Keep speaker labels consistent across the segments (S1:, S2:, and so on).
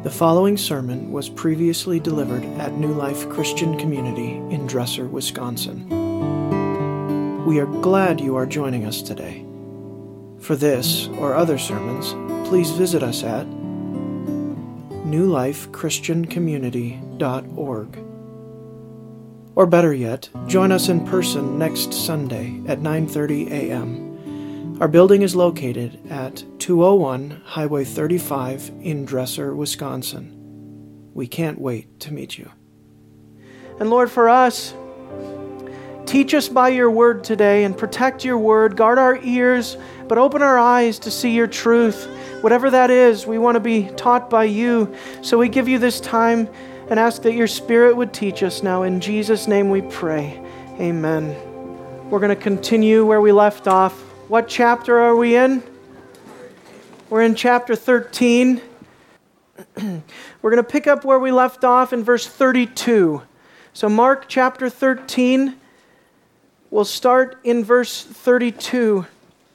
S1: The following sermon was previously delivered at New Life Christian Community in Dresser, Wisconsin. We are glad you are joining us today. For this or other sermons, please visit us at newlifechristiancommunity.org. Or better yet, join us in person next Sunday at 9:30 a.m. Our building is located at 201 Highway 35 in Dresser, Wisconsin. We can't wait to meet you. And Lord, for us, teach us by your word today and protect your word. Guard our ears, but open our eyes to see your truth. Whatever that is, we want to be taught by you. So we give you this time and ask that your Spirit would teach us now. In Jesus' name we pray. Amen. We're going to continue where we left off. What chapter are we in? We're in chapter 13. We're going to pick up where we left off in verse 32. So Mark chapter 13, we'll start in verse 32.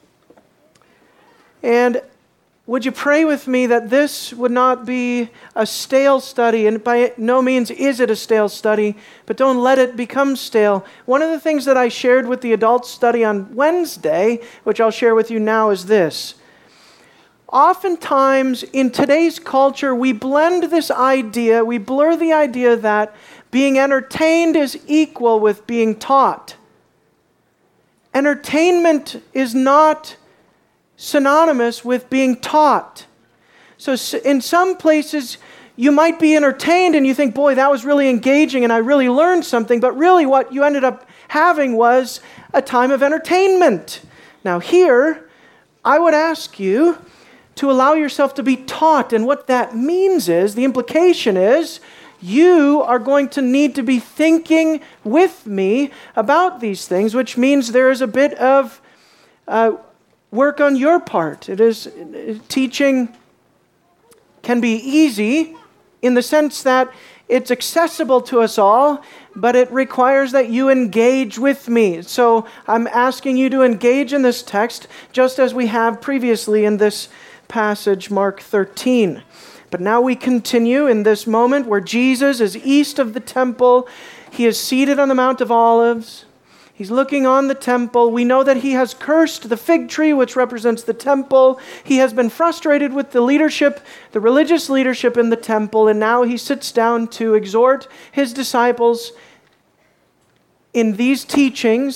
S1: And would you pray with me that this would not be a stale study, and by no means is it a stale study, but don't let it become stale. One of the things that I shared with the adult study on Wednesday, which I'll share with you now, is this. Oftentimes in today's culture, we blend this idea, we blur the idea that being entertained is equal with being taught. Entertainment is not synonymous with being taught. So in some places, you might be entertained and you think, boy, that was really engaging and I really learned something, but really what you ended up having was a time of entertainment. Now here, I would ask you to allow yourself to be taught, and what that means is, the implication is, you are going to need to be thinking with me about these things, which means there is a bit of work on your part. Teaching can be easy in the sense that it's accessible to us all, but it requires that you engage with me. So I'm asking you to engage in this text just as we have previously in this passage, Mark 13. But now we continue in this moment where Jesus is east of the temple. He is seated on the Mount of Olives. He's looking on the temple. We know that he has cursed the fig tree, which represents the temple. He has been frustrated with the leadership, the religious leadership in the temple, and now he sits down to exhort his disciples in this teaching,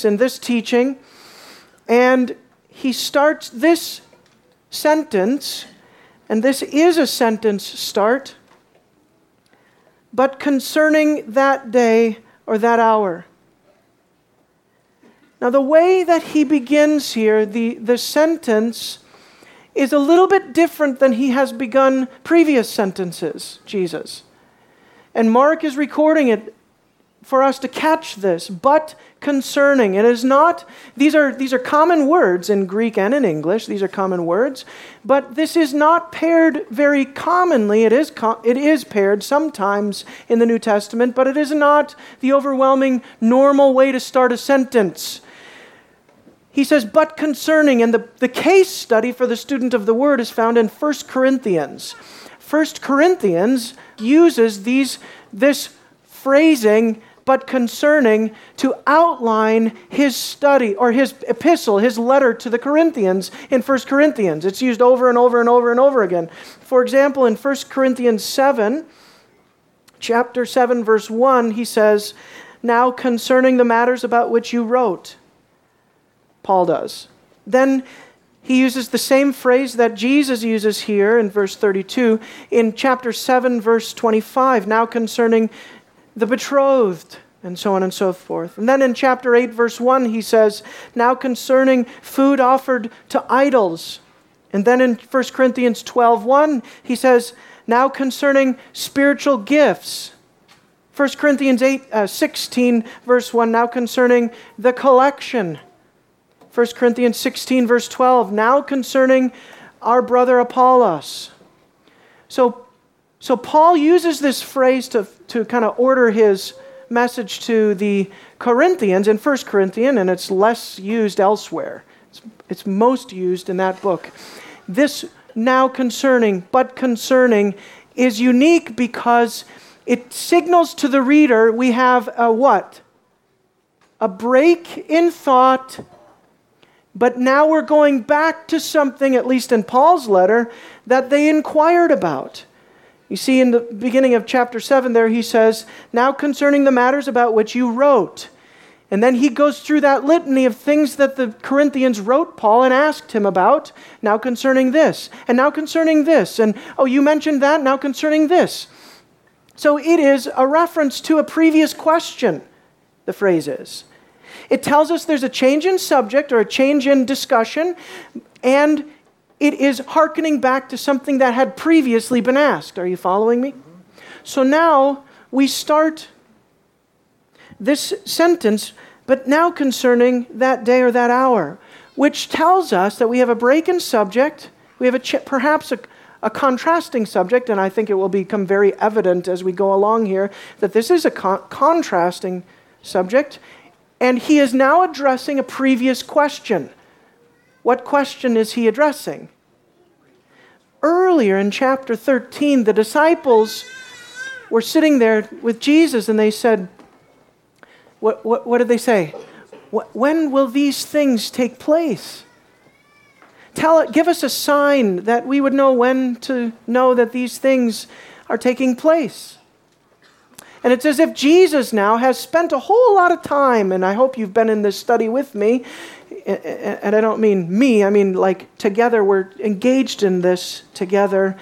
S1: and he starts this sentence, and this is a sentence start, but concerning that day or that hour. Now, the way that he begins here, the sentence, is a little bit different than he has begun previous sentences, Jesus. And Mark is recording it for us to catch this. But concerning. It is not, these are common words in Greek and in English. These are common words. But this is not paired very commonly. It is paired sometimes in the New Testament, but it is not the overwhelming normal way to start a sentence. He says, but concerning, and the case study for the student of the word is found in 1 Corinthians. 1 Corinthians uses this phrasing, but concerning, to outline his study, or his epistle, his letter to the Corinthians in 1 Corinthians. It's used over and over and over and over again. For example, in 1 Corinthians 7, chapter 7, verse 1, he says, now concerning the matters about which you wrote. Paul does. Then he uses the same phrase that Jesus uses here in verse 32 in chapter 7, verse 25, now concerning the betrothed, and so on and so forth. And then in chapter 8, verse 1, he says, now concerning food offered to idols. And then in 1 Corinthians 12:1, he says, now concerning spiritual gifts. 1 Corinthians 16, verse 1, now concerning the collection. 1 Corinthians 16, verse 12, now concerning our brother Apollos. So Paul uses this phrase to kind of order his message to the Corinthians in 1 Corinthians, and it's less used elsewhere. It's most used in that book. This now concerning, but concerning, is unique because it signals to the reader we have a what? A break in thought, but now we're going back to something, at least in Paul's letter, that they inquired about. You see, in the beginning of chapter 7 there, he says, now concerning the matters about which you wrote. And then he goes through that litany of things that the Corinthians wrote Paul and asked him about. Now concerning this, and now concerning this, and oh, you mentioned that, now concerning this. So it is a reference to a previous question, the phrase is. It tells us there's a change in subject or a change in discussion, and it is hearkening back to something that had previously been asked. Are you following me? So now we start this sentence, but now concerning that day or that hour, which tells us that we have a break in subject, we have perhaps a contrasting subject, and I think it will become very evident as we go along here that this is a contrasting subject, and he is now addressing a previous question. What question is he addressing? Earlier in chapter 13, the disciples were sitting there with Jesus, and they said, what did they say? When will these things take place? Give us a sign that we would know when to know that these things are taking place. And it's as if Jesus now has spent a whole lot of time, and I hope you've been in this study with me, and I don't mean me, I mean like together, we're engaged in this together.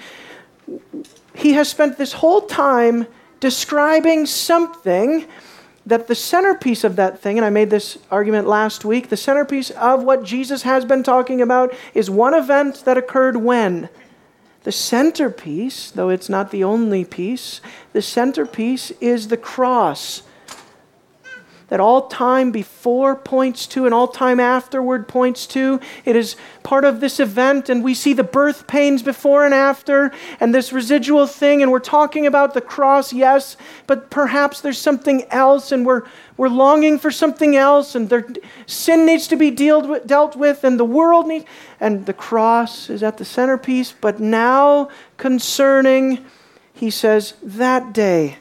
S1: He has spent this whole time describing something that the centerpiece of that thing, and I made this argument last week, the centerpiece of what Jesus has been talking about is one event that occurred when? The centerpiece, though it's not the only piece, the centerpiece is the cross. That all time before points to and all time afterward points to. It is part of this event, and we see the birth pains before and after, and this residual thing, and we're talking about the cross, yes, but perhaps there's something else, and we're longing for something else, and sin needs to be dealt with, and the world needs, and the cross is at the centerpiece. But now concerning, he says, that day.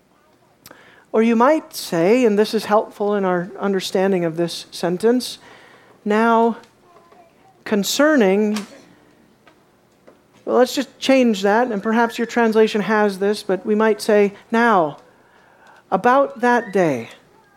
S1: Or you might say, and this is helpful in our understanding of this sentence, now concerning, well, let's just change that, and perhaps your translation has this, but we might say, now, about that day.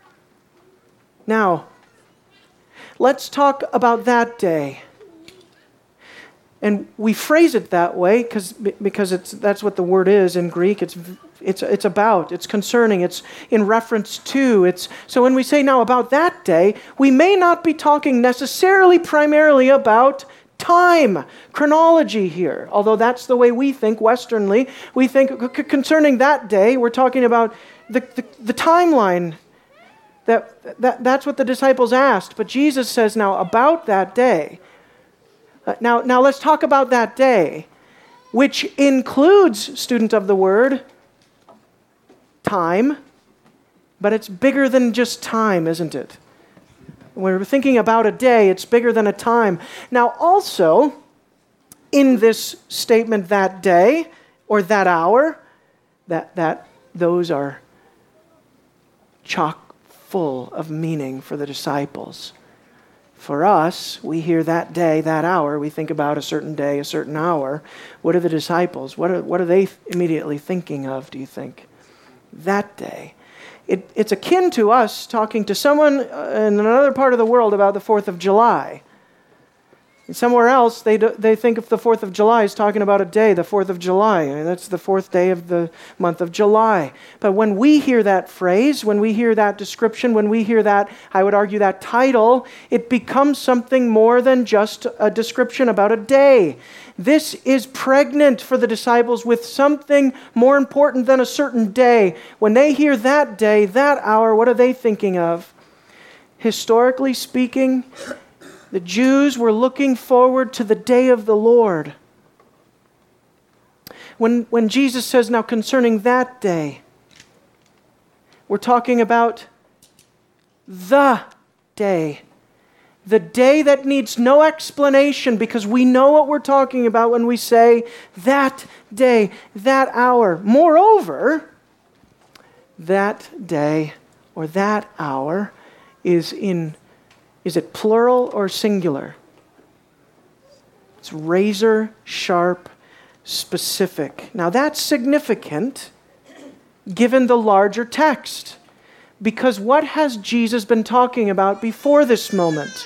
S1: Now, let's talk about that day. And we phrase it that way because that's what the word is in Greek. It's about, it's concerning, it's in reference to. So when we say now about that day, we may not be talking necessarily primarily about time, chronology here. Although that's the way we think Westernly. We think concerning that day, we're talking about the timeline. That's what the disciples asked. But Jesus says now about that day. Now let's talk about that day, which includes, student of the word, time, but it's bigger than just time, isn't it? When we're thinking about a day, it's bigger than a time. Now also, in this statement, that day, or that hour, that those are chock full of meaning for the disciples. For us, we hear that day, that hour, we think about a certain day, a certain hour. What are the disciples? What are they immediately thinking of, do you think? That day. It's akin to us talking to someone in another part of the world about the 4th of July. And somewhere else, they think of the 4th of July as talking about a day, the 4th of July. I mean, that's the 4th day of the month of July. But when we hear that phrase, when we hear that description, when we hear that, I would argue that title, it becomes something more than just a description about a day. This is pregnant for the disciples with something more important than a certain day. When they hear that day, that hour, what are they thinking of? Historically speaking, the Jews were looking forward to the day of the Lord. When Jesus says, now concerning that day, we're talking about the day. the day that needs no explanation, because we know what we're talking about when we say that day, that hour. Moreover, that day or that hour is it plural or singular? It's razor sharp, specific. Now that's significant given the larger text, because what has Jesus been talking about before this moment?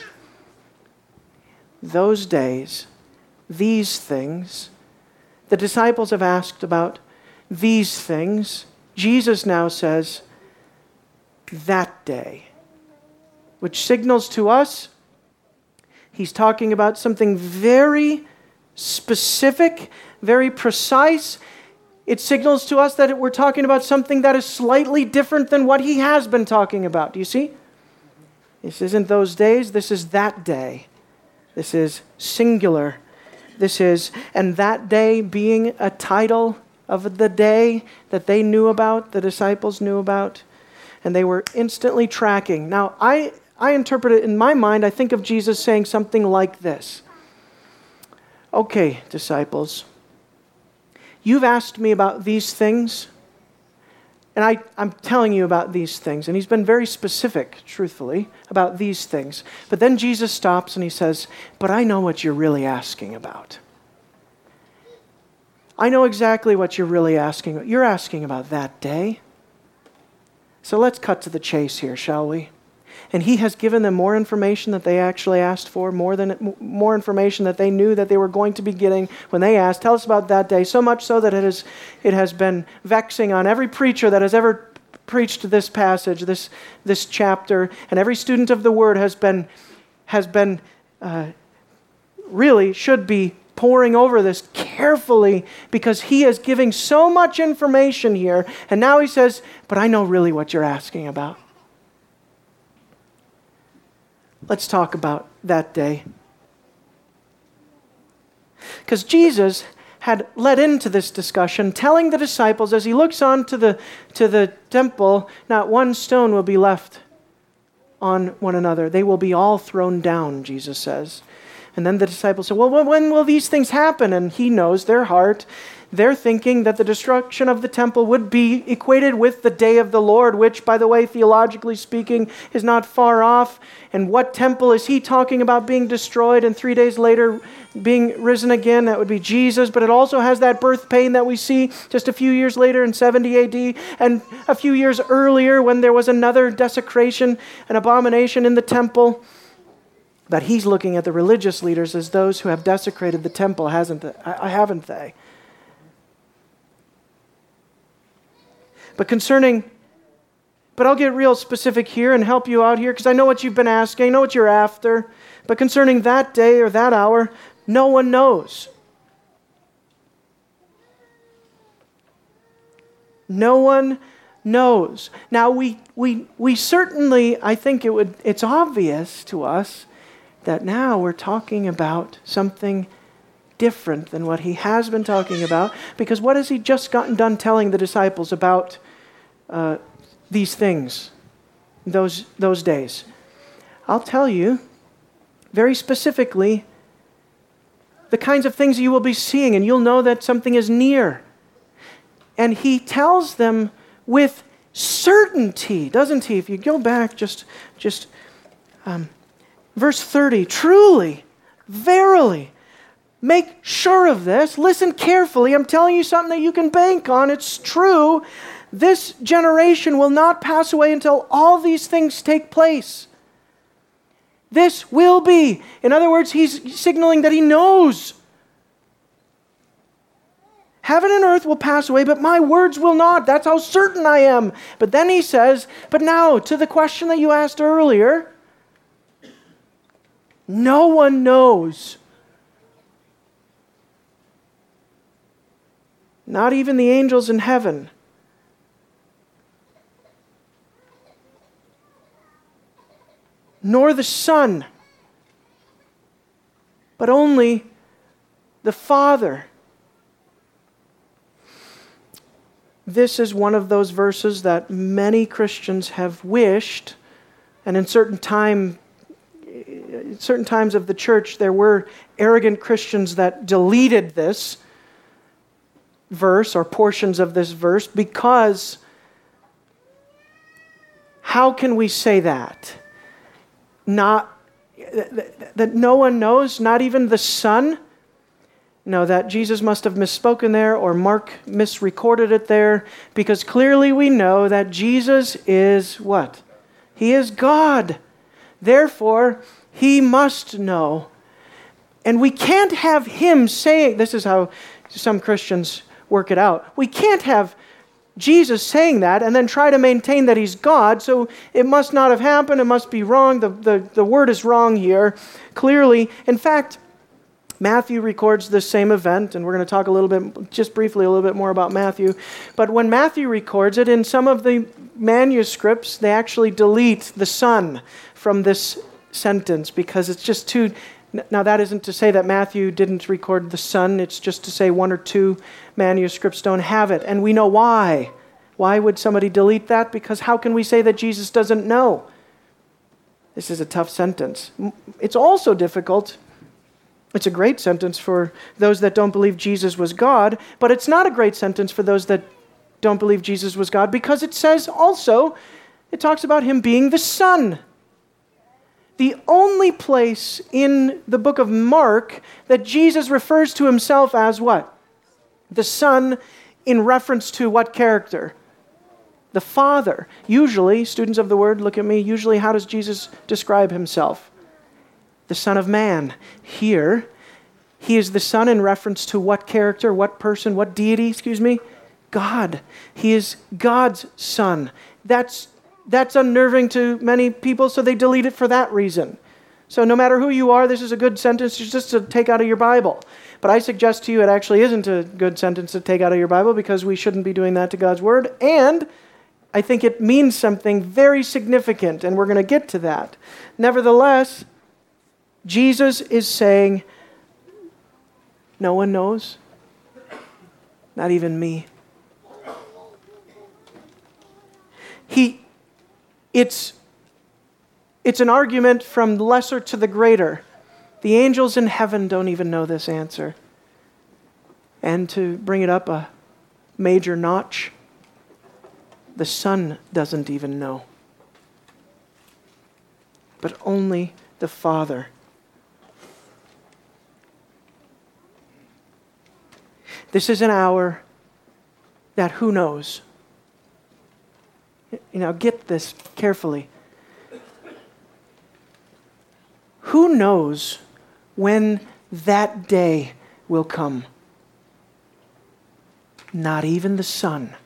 S1: Those days, these things. The disciples have asked about these things. Jesus now says, that day, which signals to us he's talking about something very specific, very precise. It signals to us that we're talking about something that is slightly different than what he has been talking about. Do you see? This isn't those days, this is that day. This is singular. And that day being a title of the day that they knew about, the disciples knew about, and they were instantly tracking. Now, I interpret it in my mind, I think of Jesus saying something like this. Okay, disciples, you've asked me about these things, and I'm telling you about these things. And he's been very specific, truthfully, about these things. But then Jesus stops and he says, but I know what you're really asking about. I know exactly what you're really asking about. You're asking about that day. So let's cut to the chase here, shall we? And he has given them more information that they actually asked for, more information that they knew that they were going to be getting when they asked, tell us about that day, so much so that it has been vexing on every preacher that has ever preached this passage, this chapter, and every student of the Word has been really should be poring over this carefully, because he is giving so much information here, and now he says, but I know really what you're asking about. Let's talk about that day. Because Jesus had led into this discussion, telling the disciples as he looks on to the temple, not one stone will be left on one another. They will be all thrown down, Jesus says. And then the disciples say, well, when will these things happen? And he knows their heart. They're thinking that the destruction of the temple would be equated with the day of the Lord, which, by the way, theologically speaking, is not far off. And what temple is he talking about being destroyed and 3 days later being risen again? That would be Jesus. But it also has that birth pain that we see just a few years later in 70 AD, and a few years earlier when there was another desecration, an abomination in the temple. But he's looking at the religious leaders as those who have desecrated the temple, haven't they? But I'll get real specific here and help you out here, because I know what you've been asking, I know what you're after. But concerning that day or that hour, no one knows. No one knows. Now we certainly, I think it's obvious to us that now we're talking about something different than what he has been talking about, because what has he just gotten done telling the disciples about these things, those days? I'll tell you very specifically the kinds of things you will be seeing, and you'll know that something is near. And he tells them with certainty, doesn't he? If you go back just verse 30, truly, verily, make sure of this. Listen carefully. I'm telling you something that you can bank on. It's true. This generation will not pass away until all these things take place. This will be. In other words, he's signaling that he knows. Heaven and earth will pass away, but my words will not. That's how certain I am. But then he says, but now, to the question that you asked earlier, no one knows. Not even the angels in heaven. Nor the Son, but only the Father. This is one of those verses that many Christians have wished, and in certain time at certain times of the church, there were arrogant Christians that deleted this verse or portions of this verse because how can we say that? That no one knows, not even the Son? No, that Jesus must have misspoken there, or Mark misrecorded it there, because clearly we know that Jesus is what? He is God. Therefore, he must know. And we can't have him saying, this is how some Christians work it out. We can't have Jesus saying that and then try to maintain that he's God, so it must not have happened, it must be wrong, the word is wrong here, clearly. In fact, Matthew records this same event, and we're going to talk a little bit, just briefly, a little bit more about Matthew. But when Matthew records it, in some of the manuscripts, they actually delete the Son from this sentence because it's just too... Now, that isn't to say that Matthew didn't record the Son. It's just to say one or two manuscripts don't have it. And we know why. Why would somebody delete that? Because how can we say that Jesus doesn't know? This is a tough sentence. It's also difficult. It's a great sentence for those that don't believe Jesus was God, but it's not a great sentence for those that don't believe Jesus was God because it says also, it talks about him being the Son. The only place in the book of Mark that Jesus refers to himself as what? The Son in reference to what character? The Father. Usually, students of the Word, look at me, usually how does Jesus describe himself? The Son of Man. Here, he is the Son in reference to what character, what person, what deity, God. He is God's Son. That's unnerving to many people, so they delete it for that reason. So no matter who you are, this is a good sentence just to take out of your Bible. But I suggest to you it actually isn't a good sentence to take out of your Bible because we shouldn't be doing that to God's Word. And I think it means something very significant, and we're going to get to that. Nevertheless, Jesus is saying, no one knows, not even me. It's an argument from lesser to the greater. The angels in heaven don't even know this answer. And to bring it up a major notch, the Son doesn't even know. But only the Father. This is an hour that who knows? Get this carefully. Who knows when that day will come? Not even the Son.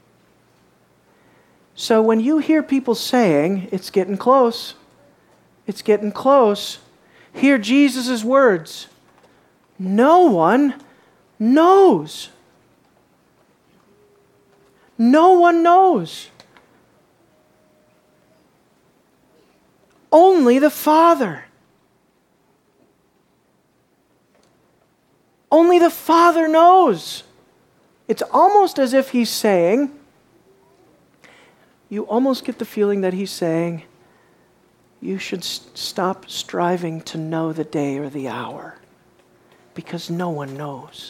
S1: So when you hear people saying, it's getting close, hear Jesus' words. No one knows. No one knows. Only the Father. Only the Father knows. It's almost as if he's saying, you almost get the feeling that he's saying, you should stop striving to know the day or the hour, because no one knows.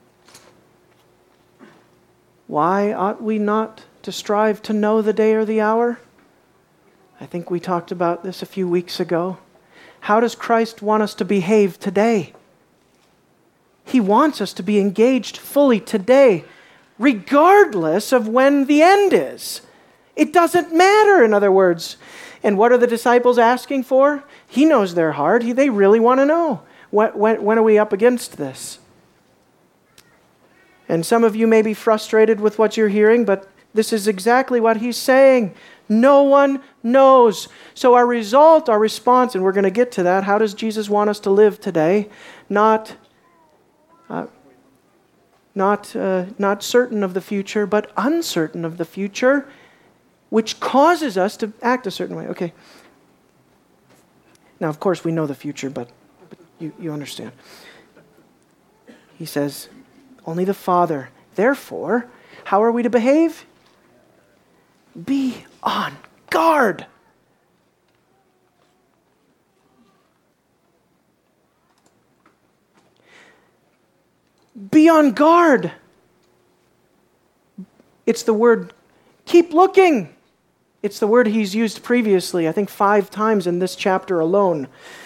S1: Why ought we not to strive to know the day or the hour? I think we talked about this a few weeks ago. How does Christ want us to behave today? He wants us to be engaged fully today, regardless of when the end is. It doesn't matter, in other words. And what are the disciples asking for? He knows their heart. They really want to know. When are we up against this? And some of you may be frustrated with what you're hearing, but this is exactly what he's saying. No one knows. So our response, and we're going to get to that, how does Jesus want us to live today? Not certain of the future, but uncertain of the future, which causes us to act a certain way. Okay. Now, of course, we know the future, but you understand. He says, only the Father. Therefore, how are we to behave? Be on guard. be on guard. It's the word, keep looking. It's the word he's used previously, I think 5 times in this chapter alone.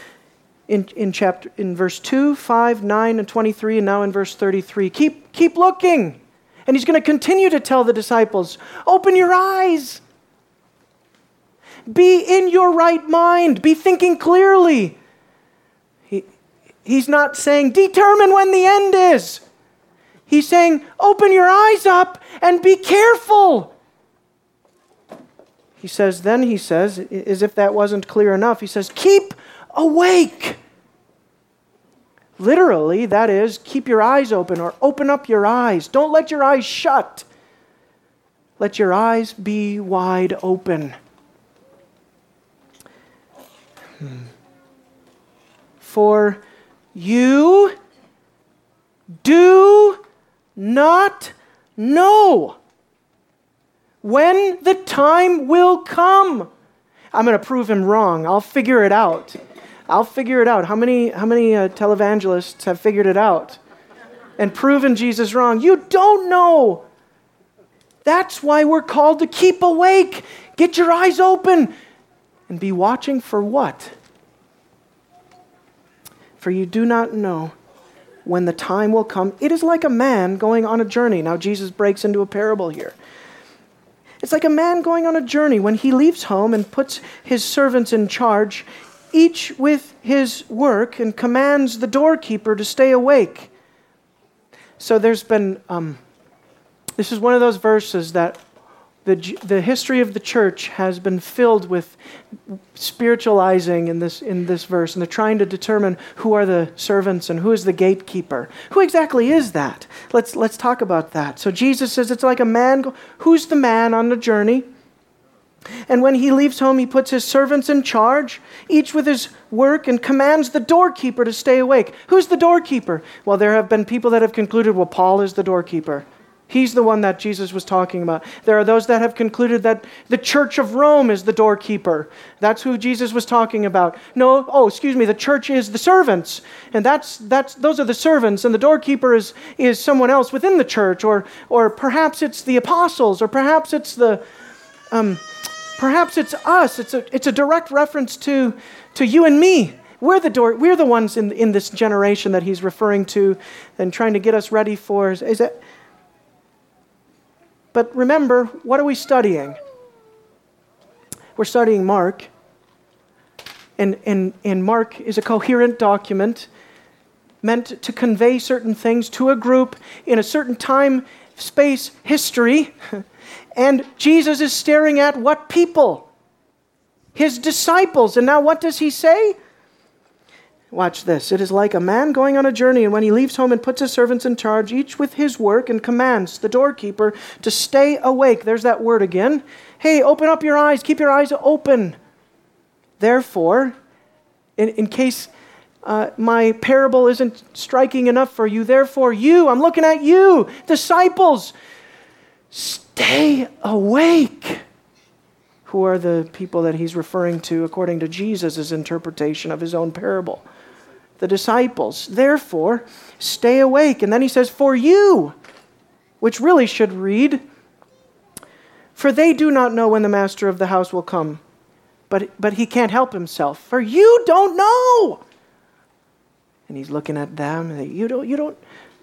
S1: In verse 2, 5, 9, and 23, and now in verse 33. Keep looking. And he's going to continue to tell the disciples, open your eyes. Be in your right mind. Be thinking clearly. He's not saying, determine when the end is. He's saying, open your eyes up and be careful. He says, as if that wasn't clear enough, he says, keep awake. Literally, that is, keep your eyes open or open up your eyes. Don't let your eyes shut. Let your eyes be wide open. For you do not know when the time will come. I'm going to prove him wrong. I'll figure it out. How many televangelists have figured it out and proven Jesus wrong? You don't know. That's why we're called to keep awake. Get your eyes open and be watching for what? For you do not know when the time will come. It is like a man going on a journey. Now Jesus breaks into a parable here. It's like a man going on a journey when he leaves home and puts his servants in charge, each with his work, and commands the doorkeeper to stay awake. So there's been, this is one of those verses that the history of the church has been filled with spiritualizing in this verse, and they're trying to determine who are the servants and who is the gatekeeper. Who exactly is that? Let's talk about that. So Jesus says it's like a man. Who's the man on the journey? And when he leaves home, he puts his servants in charge, each with his work, and commands the doorkeeper to stay awake. Who's the doorkeeper? Well, there have been people that have concluded, well, Paul is the doorkeeper. He's the one that Jesus was talking about. There are those that have concluded that the Church of Rome is the doorkeeper. That's who Jesus was talking about. The church is the servants. And those are the servants, and the doorkeeper is someone else within the church, or perhaps it's the apostles, or perhaps it's perhaps it's us. It's a direct reference to you and me. We're the ones in this generation that he's referring to and trying to get us ready for. But remember, what are we studying? We're studying Mark. And Mark is a coherent document meant to convey certain things to a group in a certain time, space, history. And Jesus is staring at what people? His disciples. And now what does he say? Watch this. It is like a man going on a journey, and when he leaves home and puts his servants in charge, each with his work, and commands the doorkeeper to stay awake. There's that word again. Hey, open up your eyes. Keep your eyes open. Therefore, in case my parable isn't striking enough for you, therefore I'm looking at you, disciples, stay awake. Who are the people that he's referring to according to Jesus' interpretation of his own parable? The disciples. Therefore, stay awake. And then he says, for you, which really should read, for they do not know when the master of the house will come. But he can't help himself. For you don't know. And he's looking at them, and you don't.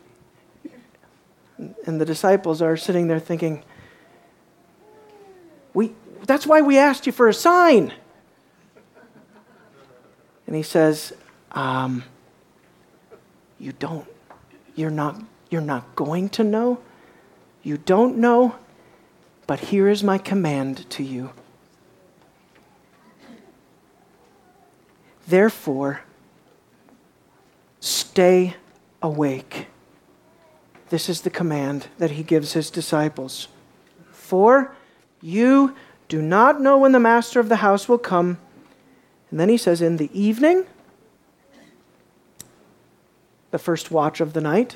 S1: And the disciples are sitting there thinking, that's why we asked you for a sign. And he says, you're not going to know. You don't know, but here is my command to you. Therefore, stay awake. This is the command that he gives his disciples. For you do not know when the master of the house will come. And then he says, in the evening, the first watch of the night,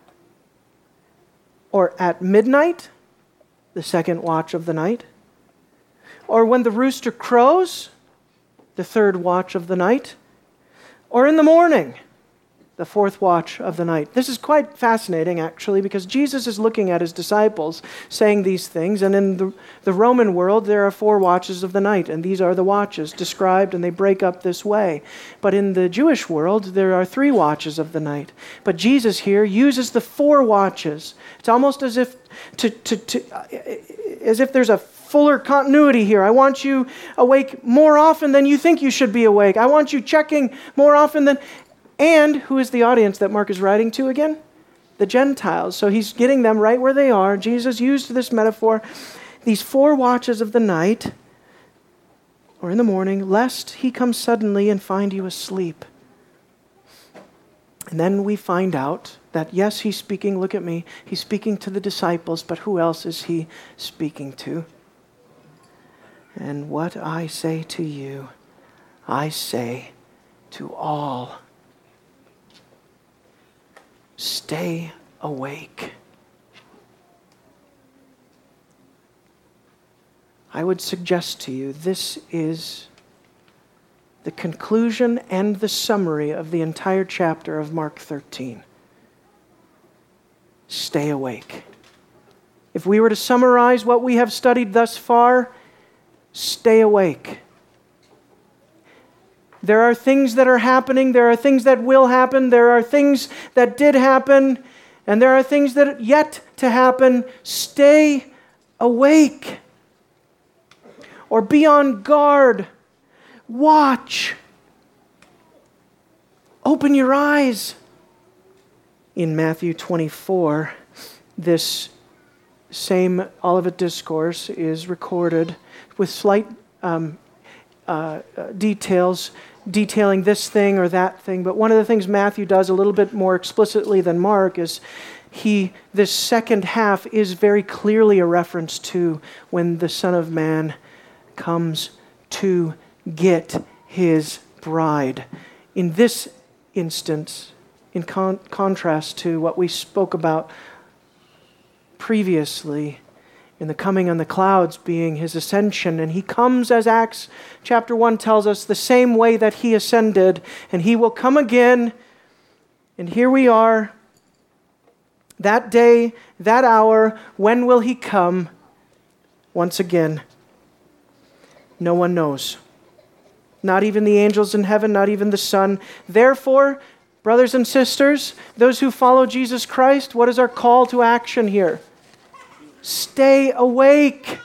S1: or at midnight, the second watch of the night, or when the rooster crows, the third watch of the night, or in the morning, the fourth watch of the night. This is quite fascinating, actually, because Jesus is looking at his disciples saying these things, and in the Roman world, there are 4 watches of the night, and these are the watches described, and they break up this way. But in the Jewish world, there are 3 watches of the night. But Jesus here uses the 4 watches. It's almost as if there's a fuller continuity here. I want you awake more often than you think you should be awake. I want you checking more often than... And who is the audience that Mark is writing to again? The Gentiles. So he's getting them right where they are. Jesus used this metaphor, these 4 watches of the night, or in the morning, lest he come suddenly and find you asleep. And then we find out that, yes, he's speaking, look at me, he's speaking to the disciples, but who else is he speaking to? And what I say to you, I say to all. Stay awake. I would suggest to you this is the conclusion and the summary of the entire chapter of Mark 13. Stay awake. If we were to summarize what we have studied thus far, stay awake. There are things that are happening, there are things that will happen, there are things that did happen, and there are things that are yet to happen. Stay awake. Or be on guard. Watch. Open your eyes. In Matthew 24, this same Olivet Discourse is recorded with slight details detailing this thing or that thing. But one of the things Matthew does a little bit more explicitly than Mark is this second half is very clearly a reference to when the Son of Man comes to get his bride. In this instance, in contrast to what we spoke about previously, in the coming on the clouds being his ascension, and he comes, as Acts chapter 1 tells us, the same way that he ascended, and he will come again, and here we are, that day, that hour, when will he come? Once again, no one knows. Not even the angels in heaven, not even the Son. Therefore, brothers and sisters, those who follow Jesus Christ, what is our call to action here? Stay awake.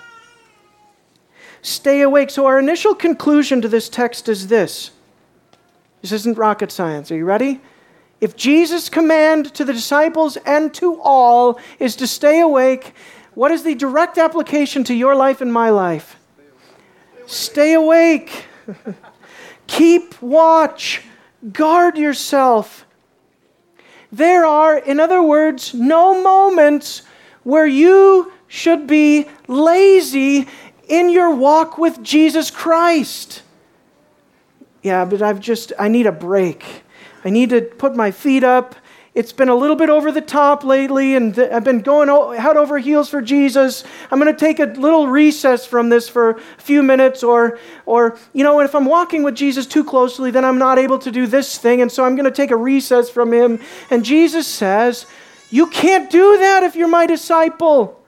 S1: Stay awake. So our initial conclusion to this text is this. This isn't rocket science. Are you ready? If Jesus' command to the disciples and to all is to stay awake, what is the direct application to your life and my life? Stay awake. Keep watch. Guard yourself. There are, in other words, no moments where you should be lazy in your walk with Jesus Christ. Yeah, but I need a break. I need to put my feet up. It's been a little bit over the top lately, and I've been going head over heels for Jesus. I'm going to take a little recess from this for a few minutes, or if I'm walking with Jesus too closely, then I'm not able to do this thing, and so I'm going to take a recess from him. And Jesus says, you can't do that if you're my disciple.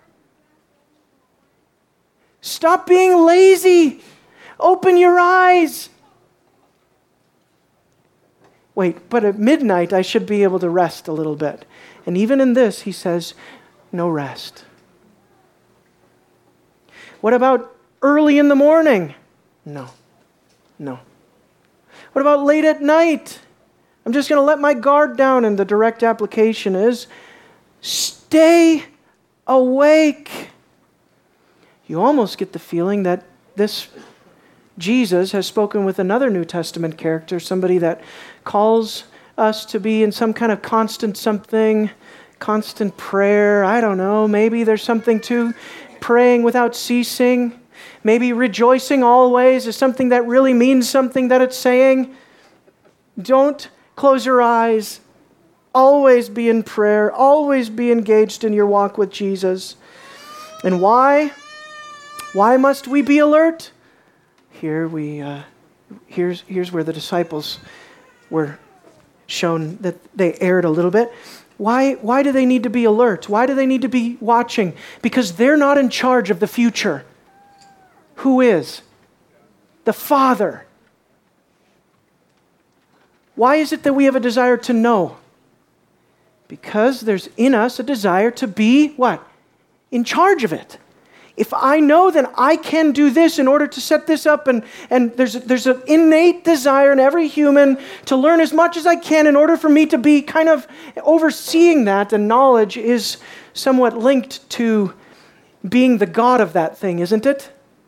S1: Stop being lazy. Open your eyes. Wait, but at midnight I should be able to rest a little bit. And even in this, he says, no rest. What about early in the morning? No. What about late at night? I'm just going to let my guard down, and the direct application is, stay awake. You almost get the feeling that this Jesus has spoken with another New Testament character, somebody that calls us to be in some kind of constant prayer. I don't know, maybe there's something to praying without ceasing. Maybe rejoicing always is something that really means something that it's saying. Don't close your eyes. Always be in prayer. Always be engaged in your walk with Jesus. And why? Why must we be alert? Here's where the disciples were shown that they erred a little bit. Why do they need to be alert? Why do they need to be watching? Because they're not in charge of the future. Who is? The Father. Why is it that we have a desire to know? Because there's in us a desire to be what? In charge of it. If I know, then I can do this in order to set this up. And there's an innate desire in every human to learn as much as I can in order for me to be kind of overseeing that. And knowledge is somewhat linked to being the God of that thing, isn't it?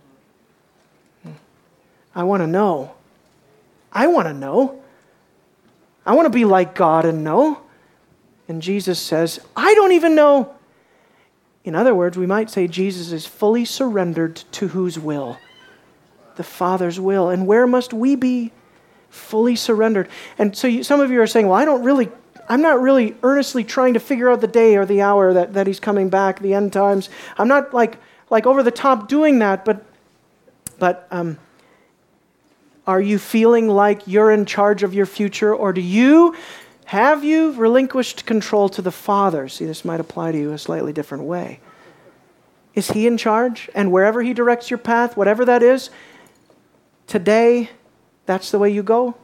S1: I want to know. I want to know. I want to be like God and know. And Jesus says, I don't even know. In other words, we might say Jesus is fully surrendered to whose will? The Father's will. And where must we be? Fully surrendered. And so some of you are saying, well, I'm not really earnestly trying to figure out the day or the hour that He's coming back, the end times. I'm not like over the top doing that, but are you feeling like you're in charge of your future, or have you relinquished control to the Father? See, this might apply to you a slightly different way. Is He in charge? And wherever He directs your path, whatever that is, today, that's the way you go?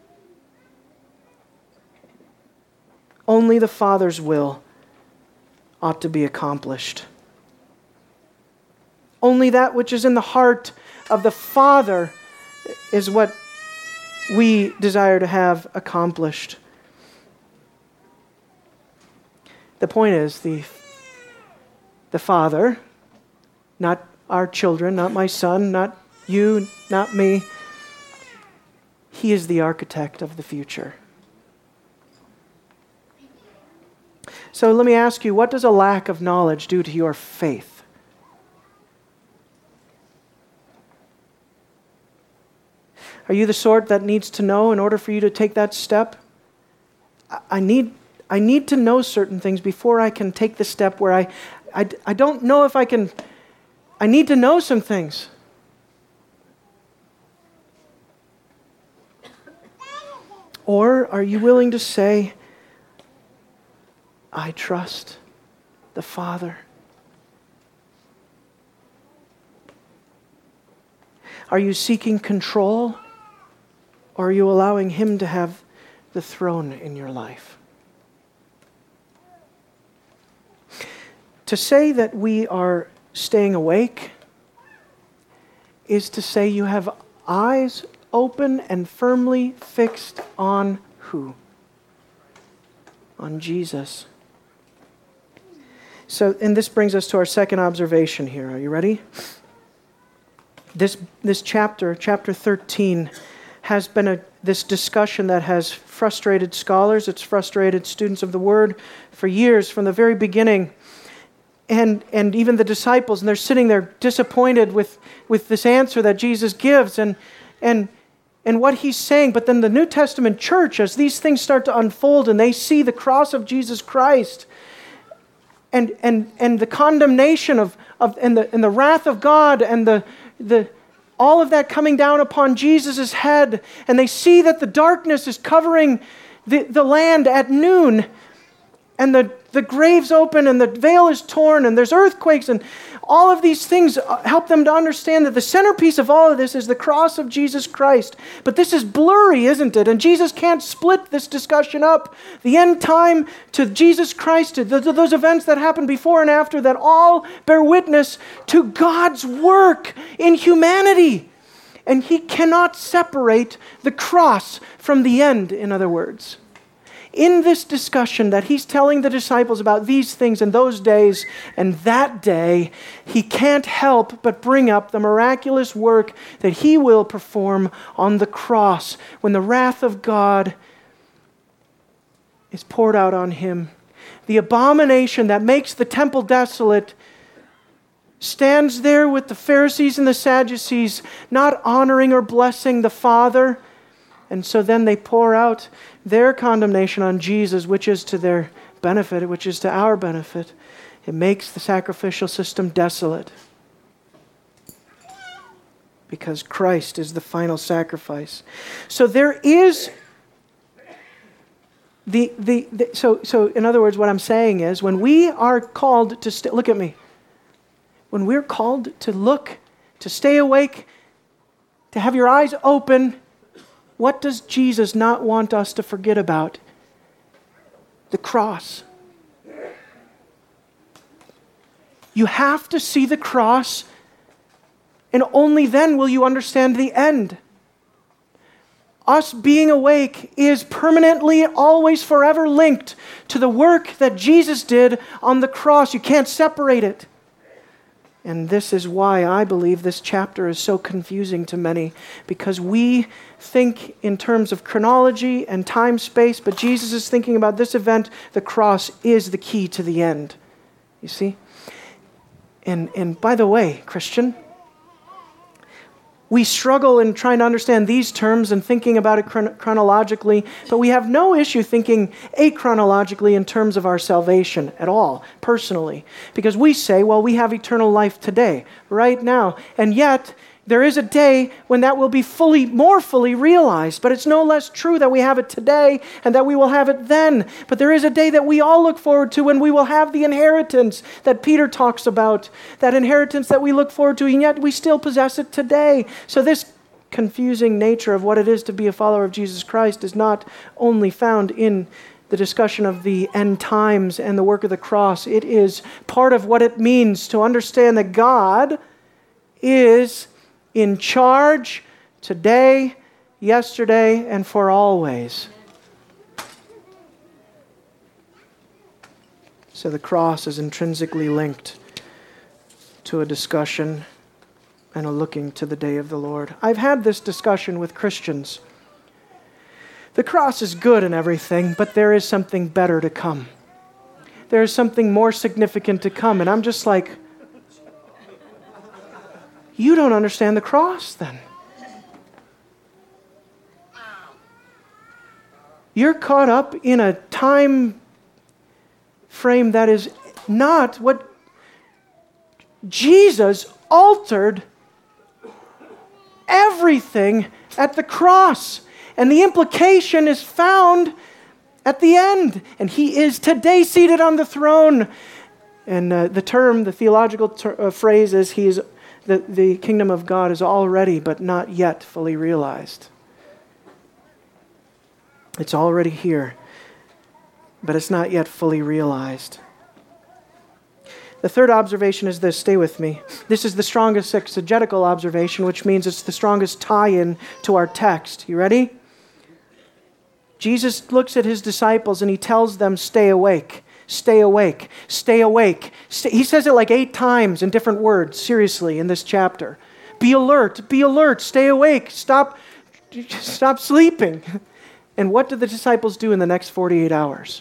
S1: Only the Father's will ought to be accomplished. Only that which is in the heart of the Father is what we desire to have accomplished. The point is, the Father, not our children, not my son, not you, not me, He is the architect of the future. So let me ask you, what does a lack of knowledge do to your faith? Are you the sort that needs to know in order for you to take that step? I need to know certain things before I can take the step where I don't know if I can. I need to know some things. Or are you willing to say, I trust the Father? Are you seeking control, or are you allowing Him to have the throne in your life? To say that we are staying awake is to say you have eyes open and firmly fixed on who? On Jesus. So, and this brings us to our second observation here. Are you ready? This chapter 13, has been this discussion that has frustrated scholars. It's frustrated students of the Word for years, from the very beginning. And even the disciples, and they're sitting there disappointed with this answer that Jesus gives and what He's saying. But then the New Testament church, as these things start to unfold and they see the cross of Jesus Christ and the condemnation and the wrath of God and the all of that coming down upon Jesus' head, and they see that the darkness is covering the land at noon, and the graves open, and the veil is torn, and there's earthquakes, and all of these things help them to understand that the centerpiece of all of this is the cross of Jesus Christ. But this is blurry, isn't it? And Jesus can't split this discussion up. The end time to Jesus Christ, to those events that happened before and after, that all bear witness to God's work in humanity. And He cannot separate the cross from the end, in other words. In this discussion that He's telling the disciples about these things in those days and that day, He can't help but bring up the miraculous work that He will perform on the cross when the wrath of God is poured out on Him. The abomination that makes the temple desolate stands there with the Pharisees and the Sadducees, not honoring or blessing the Father. And so then they pour out their condemnation on Jesus, which is to their benefit, which is to our benefit. It makes the sacrificial system desolate because Christ is the final sacrifice. So there is So in other words, what I'm saying is, when we are called to look at me. When we're called to look, to stay awake, to have your eyes open, what does Jesus not want us to forget about? The cross. You have to see the cross, and only then will you understand the end. Us being awake is permanently, always, forever linked to the work that Jesus did on the cross. You can't separate it. And this is why I believe this chapter is so confusing to many, because we think in terms of chronology and time space, but Jesus is thinking about this event. The cross is the key to the end. You see? And by the way, Christian, we struggle in trying to understand these terms and thinking about it chronologically, but we have no issue thinking achronologically in terms of our salvation at all, personally. Because we say, well, we have eternal life today, right now. And yet, there is a day when that will be more fully realized. But it's no less true that we have it today and that we will have it then. But there is a day that we all look forward to when we will have the inheritance that Peter talks about. That inheritance that we look forward to, and yet we still possess it today. So this confusing nature of what it is to be a follower of Jesus Christ is not only found in the discussion of the end times and the work of the cross. It is part of what it means to understand that God is in charge today, yesterday, and for always. So the cross is intrinsically linked to a discussion and a looking to the day of the Lord. I've had this discussion with Christians. The cross is good and everything, but there is something better to come. There is something more significant to come. And I'm just like, you don't understand the cross then. You're caught up in a time frame that is not what Jesus altered everything at the cross. And the implication is found at the end. And He is today seated on the throne. And the theological phrase is He is the kingdom of God is already, but not yet, fully realized. It's already here, but it's not yet fully realized. The third observation is this. Stay with me. This is the strongest exegetical observation, which means it's the strongest tie-in to our text. You ready? Jesus looks at His disciples and He tells them, stay awake. Stay awake, stay awake. He says it like 8 times in different words, seriously, in this chapter. Be alert, stay awake, stop sleeping. And what did the disciples do in the next 48 hours?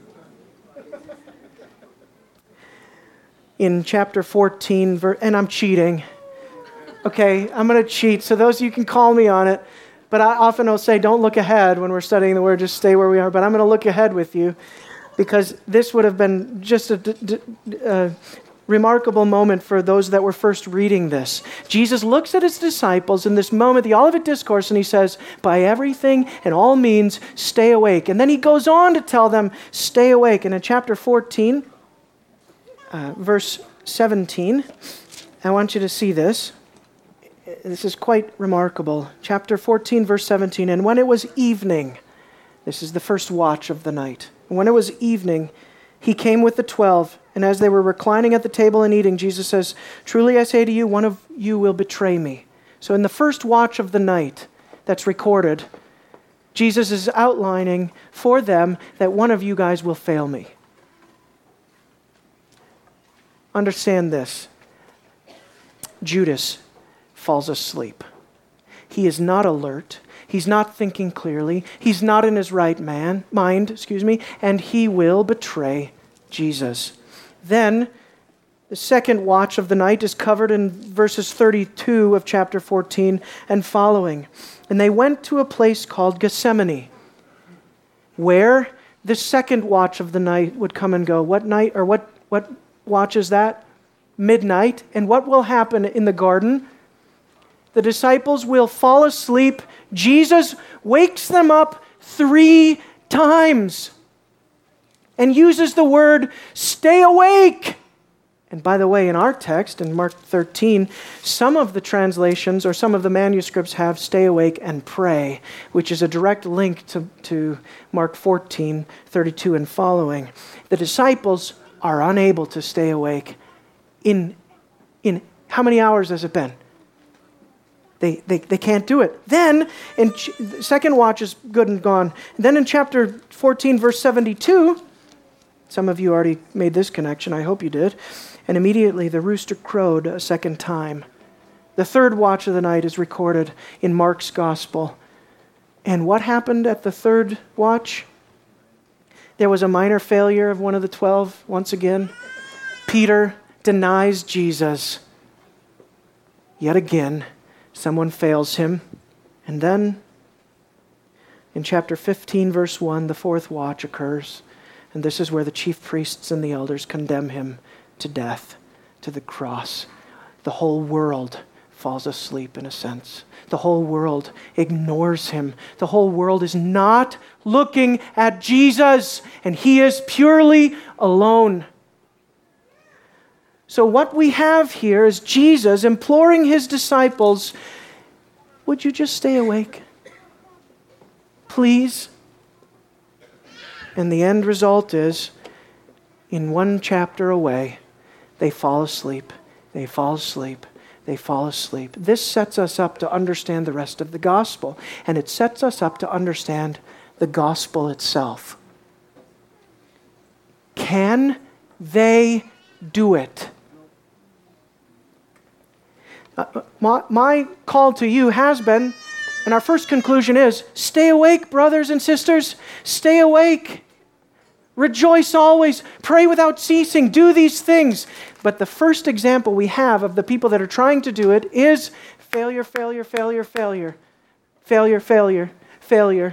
S1: In chapter 14, and I'm cheating. Okay, I'm going to cheat, so those of you can call me on it. But I often will say, don't look ahead when we're studying the Word, just stay where we are. But I'm going to look ahead with you, because this would have been just a remarkable moment for those that were first reading this. Jesus looks at His disciples in this moment, the Olivet Discourse, and He says, by everything and all means, stay awake. And then He goes on to tell them, stay awake. And in chapter 14, verse 17, I want you to see this. This is quite remarkable. Chapter 14, verse 17, and when it was evening, this is the first watch of the night. When it was evening, He came with the 12, and as they were reclining at the table and eating, Jesus says, truly I say to you, one of you will betray me. So in the first watch of the night that's recorded, Jesus is outlining for them that one of you guys will fail me. Understand this. Judas falls asleep. He is not alert. He's not thinking clearly. He's not in his right mind, and he will betray Jesus. Then, the second watch of the night is covered in verses 32 of chapter 14 and following. And they went to a place called Gethsemane, where the second watch of the night would come and go. What night, or what watch is that? Midnight. And what will happen in the garden? The disciples will fall asleep. Jesus wakes them up 3 times and uses the word stay awake. And by the way, in our text, in Mark 13, some of the translations or some of the manuscripts have stay awake and pray, which is a direct link to Mark 14, 32 and following. The disciples are unable to stay awake in how many hours has it been? They can't do it. Then, the second watch is good and gone. Then in chapter 14, verse 72, some of you already made this connection. I hope you did. And immediately the rooster crowed a second time. The third watch of the night is recorded in Mark's gospel. And what happened at the third watch? There was a minor failure of one of the 12 once again. Peter denies Jesus. Yet again, someone fails him. And then, in chapter 15, verse 1, the fourth watch occurs. And this is where the chief priests and the elders condemn him to death, to the cross. The whole world falls asleep in a sense. The whole world ignores him. The whole world is not looking at Jesus, and he is purely alone. So what we have here is Jesus imploring his disciples, would you just stay awake? Please? And the end result is, in one chapter away, they fall asleep, they fall asleep, they fall asleep. This sets us up to understand the rest of the gospel, and it sets us up to understand the gospel itself. Can they do it? My call to you has been, and our first conclusion is, stay awake, brothers and sisters, stay awake. Rejoice always, pray without ceasing, do these things. But the first example we have of the people that are trying to do it is failure, failure, failure, failure. Failure, failure, failure.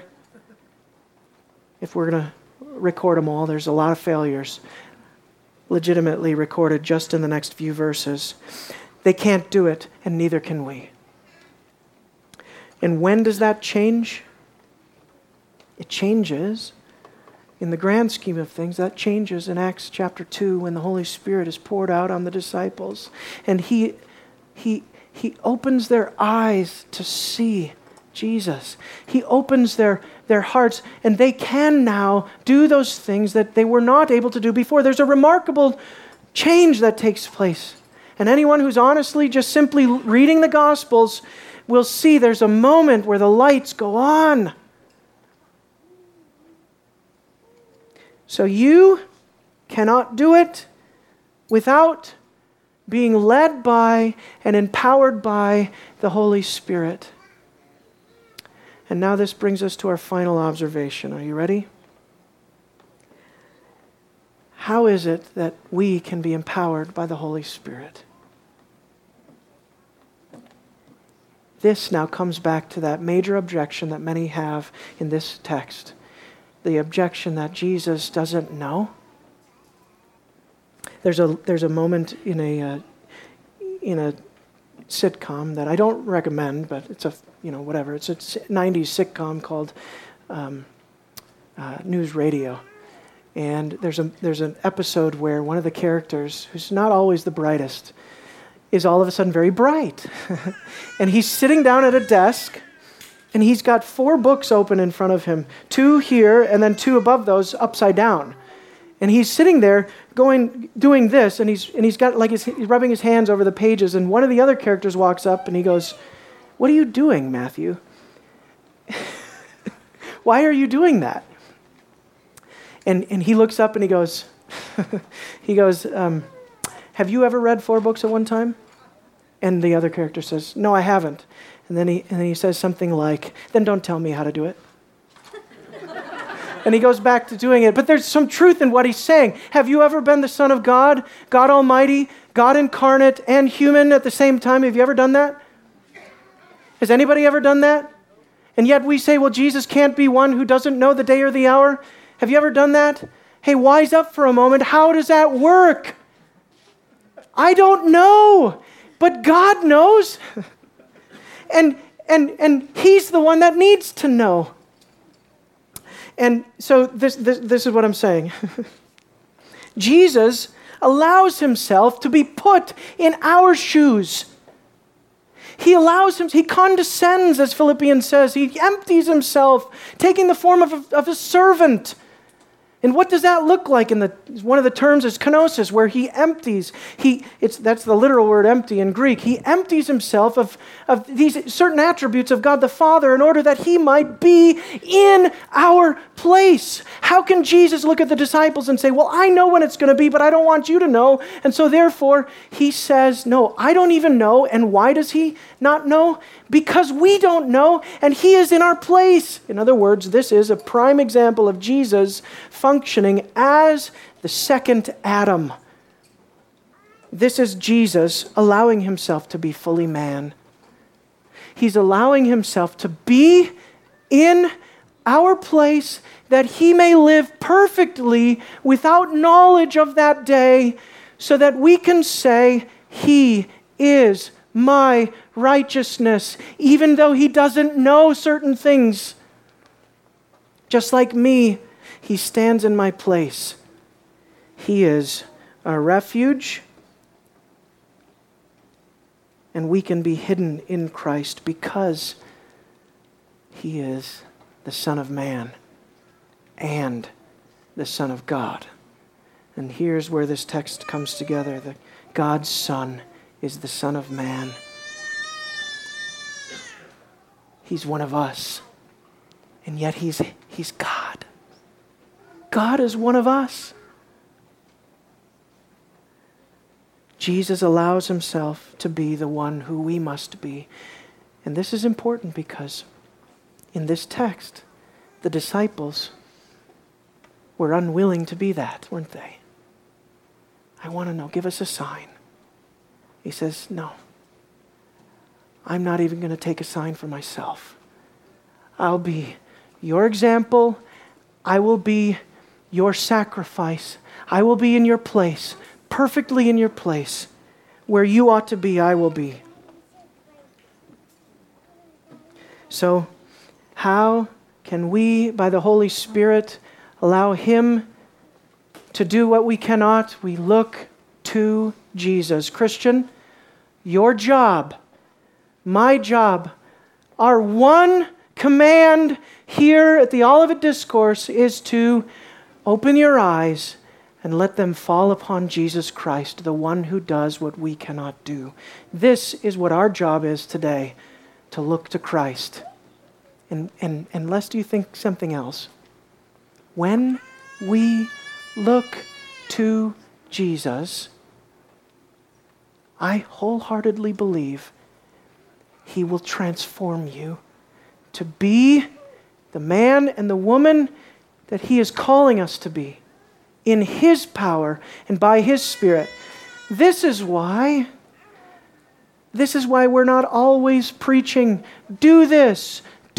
S1: If we're going to record them all, there's a lot of failures legitimately recorded just in the next few verses. They can't do it, and neither can we. And when does that change? It changes. In the grand scheme of things, that changes in Acts chapter 2 when the Holy Spirit is poured out on the disciples. And he opens their eyes to see Jesus. He opens their hearts, and they can now do those things that they were not able to do before. There's a remarkable change that takes place. And anyone who's honestly just simply reading the Gospels will see there's a moment where the lights go on. So you cannot do it without being led by and empowered by the Holy Spirit. And now this brings us to our final observation. Are you ready? How is it that we can be empowered by the Holy Spirit? This now comes back to that major objection that many have in this text. The objection that Jesus doesn't know. There's a moment in a sitcom that I don't recommend, but it's whatever. It's a 90s sitcom called News Radio, and there's an episode where one of the characters, who's not always the brightest, is all of a sudden very bright, and he's sitting down at a desk. And he's got 4 books open in front of him, 2 here and then 2 above those upside down. And he's sitting there doing this, and he's got he's rubbing his hands over the pages. And one of the other characters walks up and he goes, "What are you doing, Matthew? Why are you doing that?" And he looks up and he goes, "Have you ever read 4 books at one time?" And the other character says, "No, I haven't." And then he says something like, "Then don't tell me how to do it." And he goes back to doing it. But there's some truth in what he's saying. Have you ever been the Son of God, God Almighty, God incarnate, and human at the same time? Have you ever done that? Has anybody ever done that? And yet we say, well, Jesus can't be one who doesn't know the day or the hour. Have you ever done that? Hey, wise up for a moment. How does that work? I don't know, but God knows. And he's the one that needs to know. And so this is what I'm saying. Jesus allows himself to be put in our shoes. He condescends, as Philippians says. He empties himself, taking the form of a servant. And what does that look like? One of the terms is kenosis, where he empties. That's the literal word empty in Greek. He empties himself of these certain attributes of God the Father in order that he might be in our place. How can Jesus look at the disciples and say, well, I know when it's going to be, but I don't want you to know. And so therefore, he says, no, I don't even know. And why does he not know? Because we don't know, and he is in our place. In other words, this is a prime example of Jesus functioning as the second Adam. This is Jesus allowing himself to be fully man. He's allowing himself to be in our place that he may live perfectly without knowledge of that day, so that we can say, he is my righteousness, even though he doesn't know certain things. Just like me, he stands in my place. He is our refuge, and we can be hidden in Christ because he is the Son of Man and the Son of God. And here's where this text comes together. That God's Son is the Son of Man. He's one of us. And yet he's God. God is one of us. Jesus allows himself to be the one who we must be. And this is important because in this text, the disciples were unwilling to be that, weren't they? I want to know, give us a sign. He says, no, I'm not even going to take a sign for myself. I'll be your example. I will be your sacrifice. I will be in your place, perfectly in your place. Where you ought to be, I will be. So, how can we, by the Holy Spirit, allow him to do what we cannot? We look to Jesus. Christian, your job, my job, our one command here at the Olivet Discourse is to open your eyes and let them fall upon Jesus Christ, the one who does what we cannot do. This is what our job is today, to look to Christ. And lest you think something else, when we look to Jesus, I wholeheartedly believe he will transform you to be the man and the woman that he is calling us to be in his power and by his Spirit. This is why we're not always preaching, do this,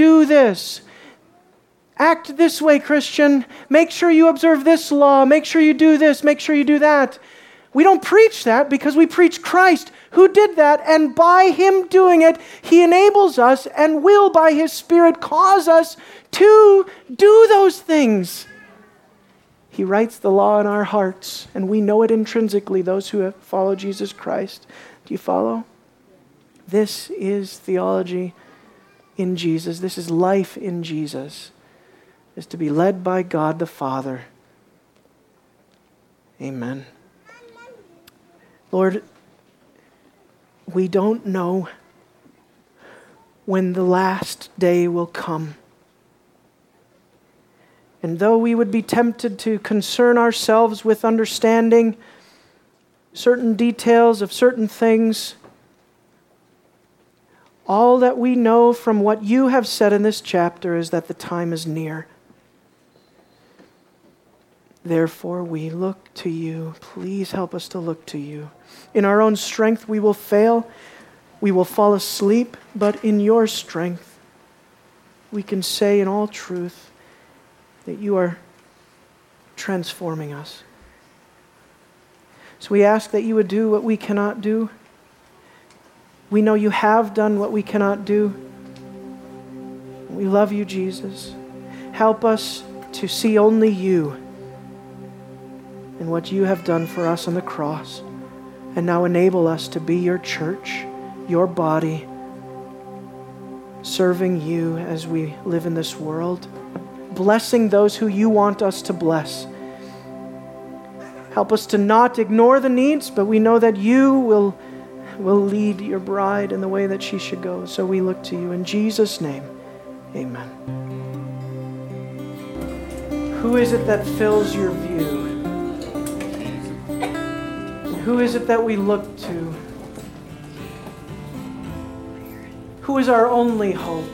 S1: act this way, Christian, make sure you observe this law, make sure you do this, make sure you do that. We don't preach that because we preach Christ who did that, and by him doing it, he enables us and will by his Spirit cause us to do those things. He writes the law in our hearts, and we know it intrinsically, those who have followed Jesus Christ. Do you follow? This is theology in Jesus. This is life in Jesus, is to be led by God the Father. Amen. Lord, we don't know when the last day will come. And though we would be tempted to concern ourselves with understanding certain details of certain things, all that we know from what you have said in this chapter is that the time is near. Therefore, we look to you. Please help us to look to you. In our own strength, we will fail. We will fall asleep, but in your strength, we can say in all truth that you are transforming us. So we ask that you would do what we cannot do. We know you have done what we cannot do. We love you, Jesus. Help us to see only you and what you have done for us on the cross. And now enable us to be your church, your body, serving you as we live in this world, blessing those who you want us to bless. Help us to not ignore the needs, but we know that you will lead your bride in the way that she should go. So we look to you. In Jesus' name, amen. Who is it that fills your view? Who is it that we look to? Who is our only hope?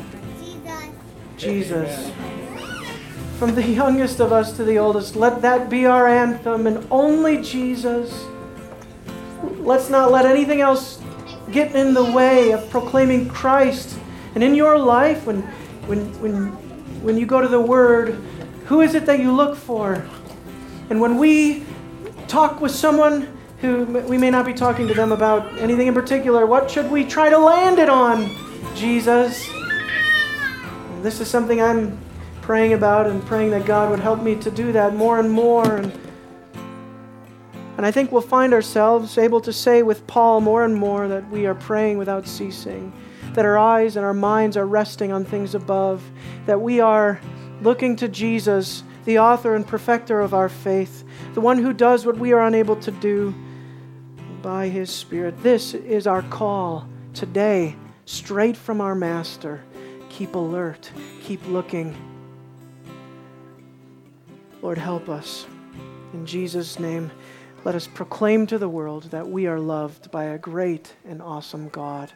S1: Jesus. From the youngest of us to the oldest, let that be our anthem, and only Jesus. Let's not let anything else get in the way of proclaiming Christ. And in your life, when you go to the Word, who is it that you look for? And when we talk with someone who we may not be talking to them about anything in particular, what should we try to land it on? Jesus. And this is something I'm praying about and praying that God would help me to do that more and more. And I think we'll find ourselves able to say with Paul more and more that we are praying without ceasing, that our eyes and our minds are resting on things above, that we are looking to Jesus, the author and perfecter of our faith, the one who does what we are unable to do by His Spirit. This is our call today, straight from our Master. Keep alert. Keep looking. Lord, help us. In Jesus' name, let us proclaim to the world that we are loved by a great and awesome God.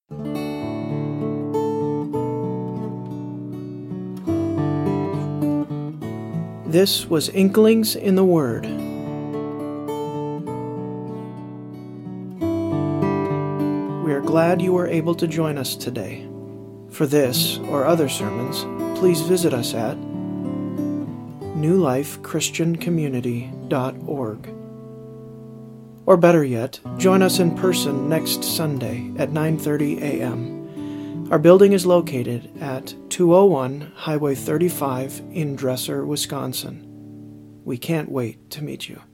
S1: This was Inklings in the Word. We are glad you were able to join us today. For this or other sermons, please visit us at newlifechristiancommunity.org. Or better yet, join us in person next Sunday at 9:30 a.m. Our building is located at 201 Highway 35 in Dresser, Wisconsin. We can't wait to meet you.